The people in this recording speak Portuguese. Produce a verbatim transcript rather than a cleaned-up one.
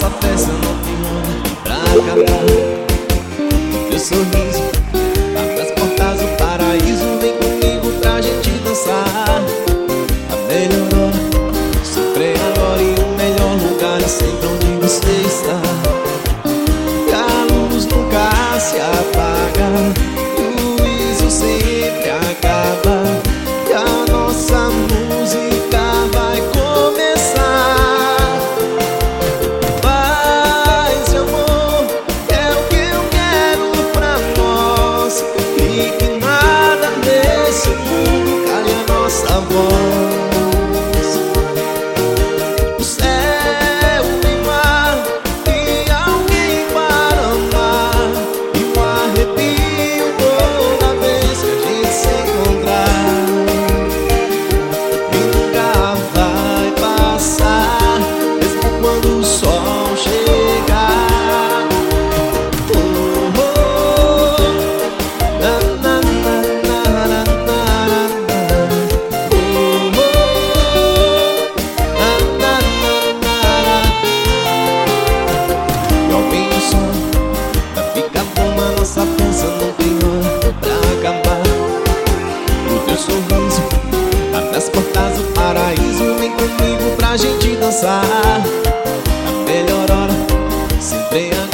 nossa festa não tem hora pra acabar. O teu sorriso abre as portas do paraíso. Vem comigo pra gente dançar. A melhor hora sempre agora, e o melhor lugar é sempre onde você está. E a luz nunca se apaga, e isso sempre acaba. E a nossa música vai começar. Paz e amor é o que eu quero pra nós, e que nada nesse mundo cale a nossa voz. O céu e mar, e alguém para amar, e um arrepio toda vez que a gente se encontrar. E nunca vai passar, mesmo quando o sol chegar. Oh, oh, na, na, na, na, na, na, na. Oh, oh, na, na, na, na. E ouvindo o som da fica bom, a nossa dança não tem hora pra acabar. O teu sorriso abre as portas do paraíso. Vem comigo pra gente dançar. A melhor hora sempre é agora.